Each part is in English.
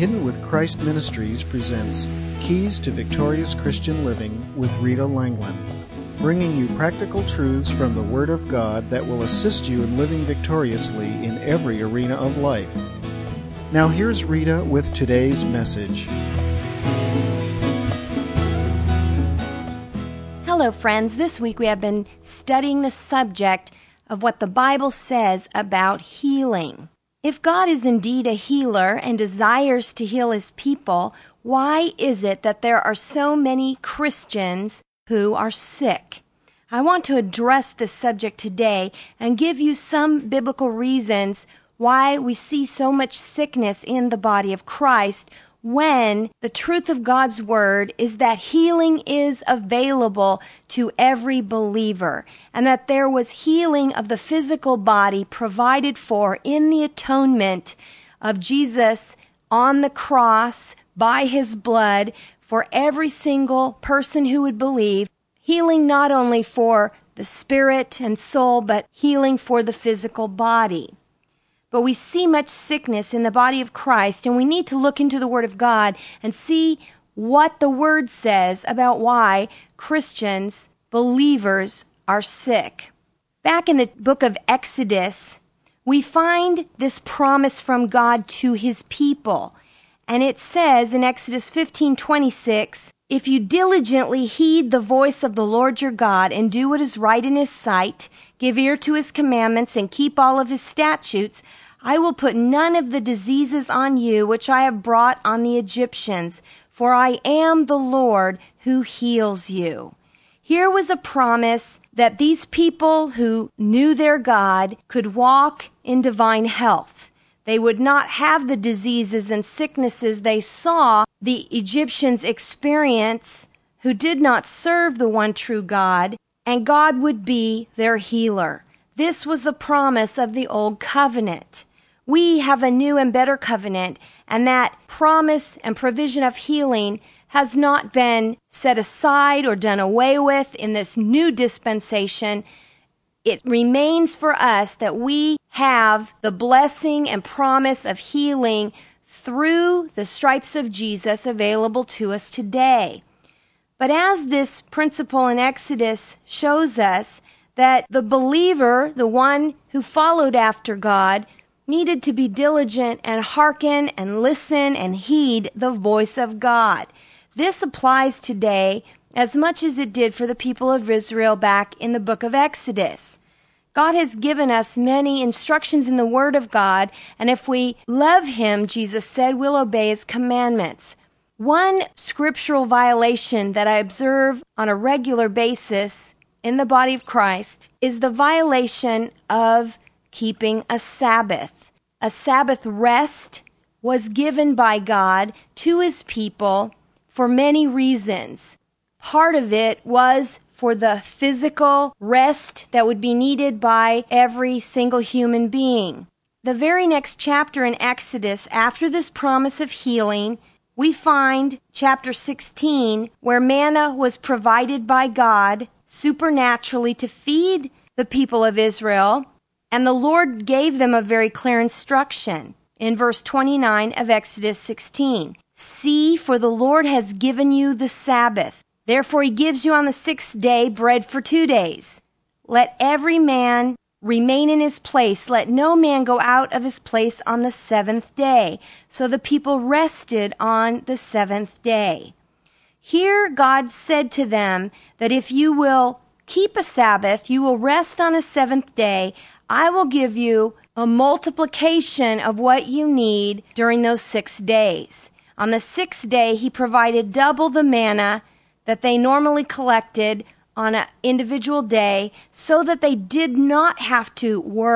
Hidden with Christ Ministries presents Keys to Victorious Christian Living with Rita Langland, bringing you practical truths from the Word of God that will assist you in living victoriously in every arena of life. Now here's Rita with today's message. Hello friends, this week we have been studying the subject of what the Bible says about healing. If God is indeed a healer and desires to heal His people, why is it that there are so many Christians who are sick? I want to address this subject today and give you some biblical reasons why we see so much sickness in the body of Christ when the truth of God's Word is that healing is available to every believer, and that there was healing of the physical body provided for in the atonement of Jesus on the cross by His blood for every single person who would believe, healing not only for the spirit and soul, but healing for the physical body. But we see much sickness in the body of Christ, and we need to look into the Word of God and see what the Word says about why Christians, believers, are sick. Back in the book of Exodus, we find this promise from God to His people. And it says in Exodus 15:26, "If you diligently heed the voice of the Lord your God and do what is right in His sight, give ear to His commandments and keep all of His statutes, I will put none of the diseases on you which I have brought on the Egyptians, for I am the Lord who heals you." Here was a promise that these people who knew their God could walk in divine health. They would not have the diseases and sicknesses they saw the Egyptians experience who did not serve the one true God, and God would be their healer. This was the promise of the old covenant. We have a new and better covenant, and that promise and provision of healing has not been set aside or done away with in this new dispensation. It remains for us that we have the blessing and promise of healing through the stripes of Jesus available to us today. But as this principle in Exodus shows us that the believer, the one who followed after God, needed to be diligent and hearken and listen and heed the voice of God. This applies today as much as it did for the people of Israel back in the book of Exodus. God has given us many instructions in the Word of God, and if we love Him, Jesus said, we'll obey His commandments. One scriptural violation that I observe on a regular basis in the body of Christ is the violation of keeping a Sabbath. A Sabbath rest was given by God to His people for many reasons. Part of it was for the physical rest that would be needed by every single human being. The very next chapter in Exodus, after this promise of healing, we find chapter 16, where manna was provided by God supernaturally to feed the people of Israel, and the Lord gave them a very clear instruction in verse 29 of Exodus 16. "See, for the Lord has given you the Sabbath. Therefore He gives you on the 6th day bread for 2 days. Let every man remain in his place. Let no man go out of his place on the 7th day." So the people rested on the 7th day. Here God said to them that if you will keep a Sabbath, you will rest on a 7th day, I will give you a multiplication of what you need during those 6 days. On the 6th day, He provided double the manna that they normally collected on an individual day, so that they did not have to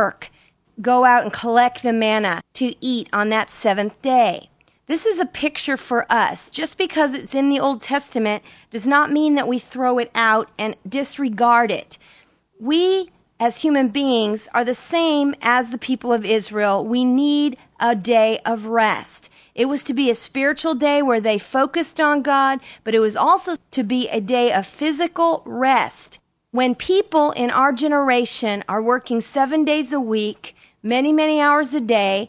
go out and collect the manna to eat on that 7th day. This is a picture for us. Just because it's in the Old Testament does not mean that we throw it out and disregard it. We, as human beings, are the same as the people of Israel. We need a day of rest. It was to be a spiritual day where they focused on God, but it was also to be a day of physical rest. When people in our generation are working 7 days a week, many, many hours a day,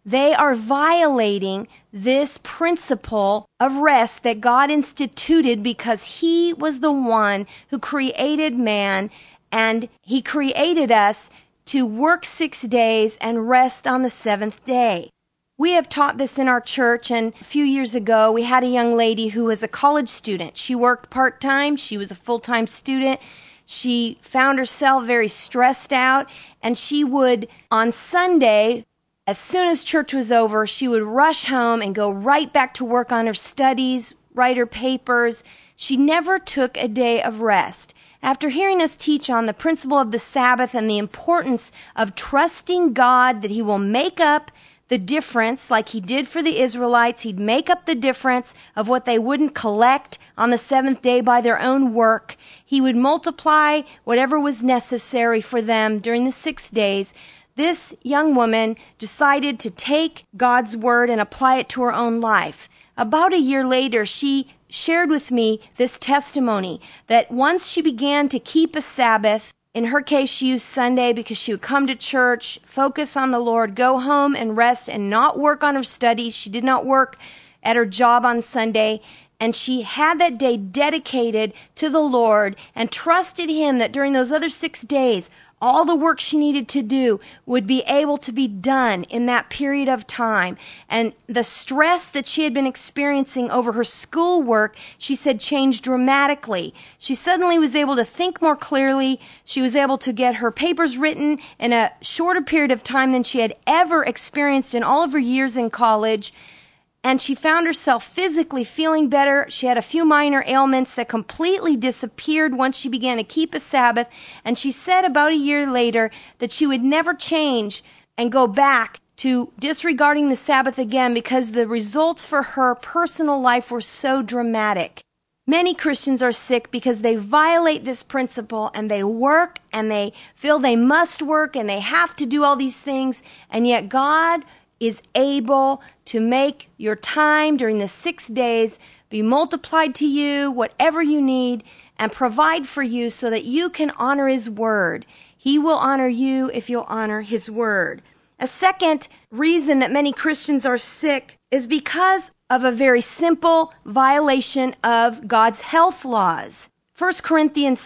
they are violating this principle of rest that God instituted because He was the one who created man, and He created us to work 6 days and rest on the seventh day. We have taught this in our church, and a few years ago we had a young lady who was a college student. She worked part-time, she was a full-time student. She found herself very stressed out, and she would, on Sunday, as soon as church was over, she would rush home and go right back to work on her studies, write her papers. She never took a day of rest. After hearing us teach on the principle of the Sabbath and the importance of trusting God that He will make up the difference, like He did for the Israelites, He'd make up the difference of what they wouldn't collect on the seventh day by their own work. He would multiply whatever was necessary for them during the 6 days. This young woman decided to take God's word and apply it to her own life. About a year later, she shared with me this testimony that once she began to keep a Sabbath, in her case, she used Sunday because she would come to church, focus on the Lord, go home and rest and not work on her studies. She did not work at her job on Sunday. And she had that day dedicated to the Lord and trusted Him that during those other 6 days, all the work she needed to do would be able to be done in that period of time. And the stress that she had been experiencing over her schoolwork, she said, changed dramatically. She suddenly was able to think more clearly. She was able to get her papers written in a shorter period of time than she had ever experienced in all of her years in college. And she found herself physically feeling better. She had a few minor ailments that completely disappeared once she began to keep a Sabbath. And she said about a year later that she would never change and go back to disregarding the Sabbath again because the results for her personal life were so dramatic. Many Christians are sick because they violate this principle and they work and they feel they must work and they have to do all these things. And yet God is able to make your time during the 6 days be multiplied to you, whatever you need, and provide for you so that you can honor His word. He will honor you if you'll honor His word. A second reason that many Christians are sick is because of a very simple violation of God's health laws. 1 Corinthians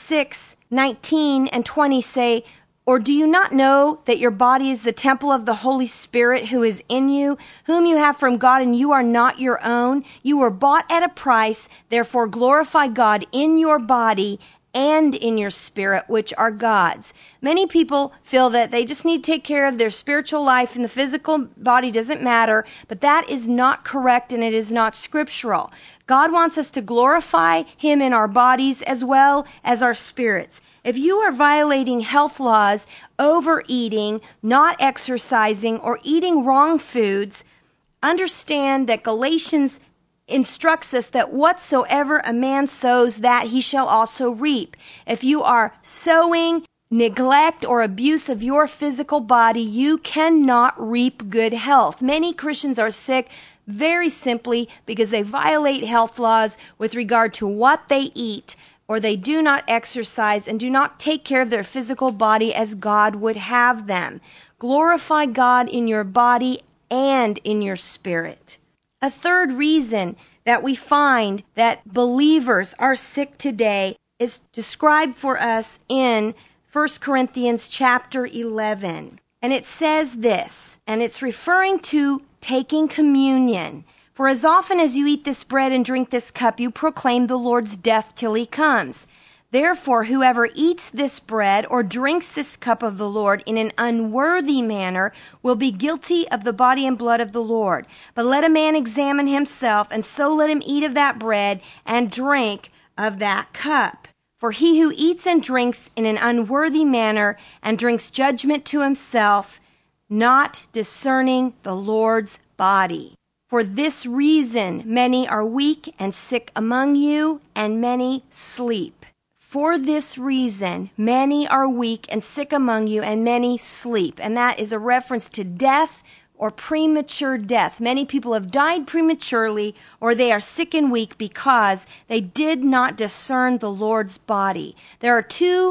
6:19 and 20 say, "Or do you not know that your body is the temple of the Holy Spirit who is in you, whom you have from God, and you are not your own? You were bought at a price, therefore glorify God in your body and in your spirit, which are God's." Many people feel that they just need to take care of their spiritual life and the physical body doesn't matter, but that is not correct and it is not scriptural. God wants us to glorify Him in our bodies as well as our spirits. If you are violating health laws, overeating, not exercising, or eating wrong foods, understand that Galatians instructs us that whatsoever a man sows, that he shall also reap. If you are sowing neglect or abuse of your physical body, you cannot reap good health. Many Christians are sick very simply because they violate health laws with regard to what they eat, or they do not exercise and do not take care of their physical body as God would have them. Glorify God in your body and in your spirit. A third reason that we find that believers are sick today is described for us in 1 Corinthians chapter 11. And it says this, and it's referring to taking communion. "For as often as you eat this bread and drink this cup, you proclaim the Lord's death till He comes. Therefore, whoever eats this bread or drinks this cup of the Lord in an unworthy manner will be guilty of the body and blood of the Lord. But let a man examine himself, and so let him eat of that bread and drink of that cup. For he who eats and drinks in an unworthy manner and drinks judgment to himself, not discerning the Lord's body. For this reason, many are weak and sick among you, and many sleep." For this reason, many are weak and sick among you, and many sleep. And that is a reference to death or premature death. Many people have died prematurely, or they are sick and weak because they did not discern the Lord's body. There are two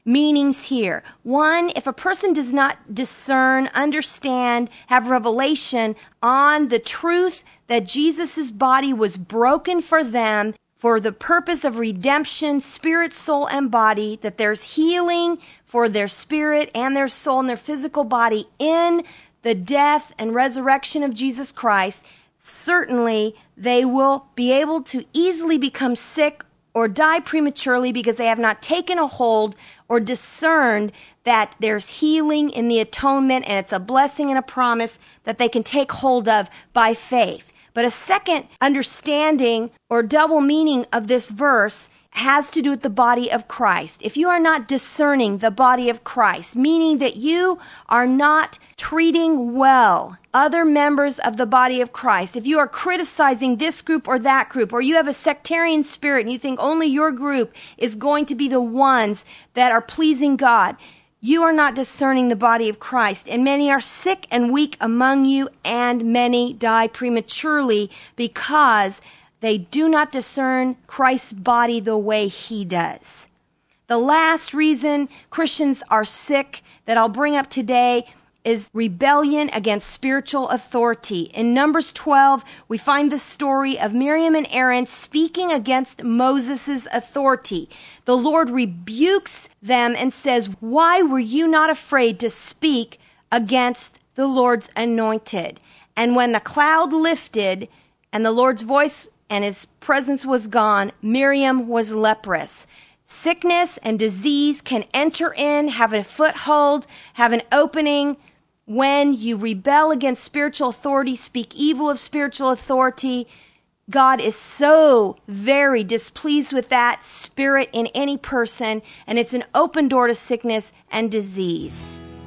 meanings here. One, if a person does not discern, understand, have revelation on the truth that Jesus' body was broken for them for the purpose of redemption, spirit, soul, and body, that there's healing for their spirit and their soul and their physical body in the death and resurrection of Jesus Christ, certainly they will be able to easily become sick or die prematurely because they have not taken a hold or discerned that there's healing in the atonement, and it's a blessing and a promise that they can take hold of by faith. But a second understanding or double meaning of this verse has to do with the body of Christ. If you are not discerning the body of Christ, meaning that you are not treating well other members of the body of Christ, if you are criticizing this group or that group, or you have a sectarian spirit and you think only your group is going to be the ones that are pleasing God, you are not discerning the body of Christ. And many are sick and weak among you, and many die prematurely because they do not discern Christ's body the way he does. The last reason Christians are sick that I'll bring up today is rebellion against spiritual authority. In Numbers 12, we find the story of Miriam and Aaron speaking against Moses' authority. The Lord rebukes them and says, "Why were you not afraid to speak against the Lord's anointed?" And when the cloud lifted and the Lord's voice and his presence was gone, Miriam was leprous. Sickness and disease can enter in, have a foothold, have an opening when you rebel against spiritual authority, speak evil of spiritual authority. God is so very displeased with that spirit in any person, and it's an open door to sickness and disease.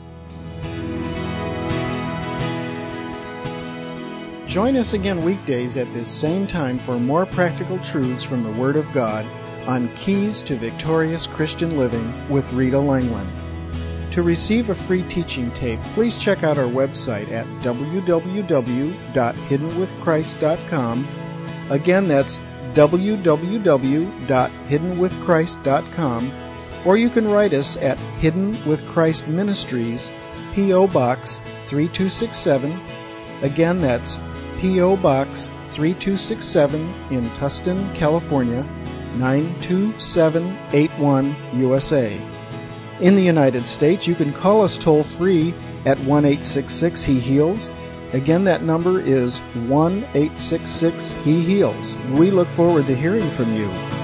Join us again weekdays at this same time for more practical truths from the Word of God on Keys to Victorious Christian Living with Rita Langland. To receive a free teaching tape, please check out our website at www.hiddenwithchrist.com. Again, that's www.hiddenwithchrist.com, or you can write us at Hidden with Christ Ministries, P.O. Box 3267. Again, that's P.O. Box 3267 in Tustin, California, 92781, USA. In the United States, you can call us toll-free at 1-866-HE-HEALS. Again, that number is 1-866-HE-HEALS. We look forward to hearing from you.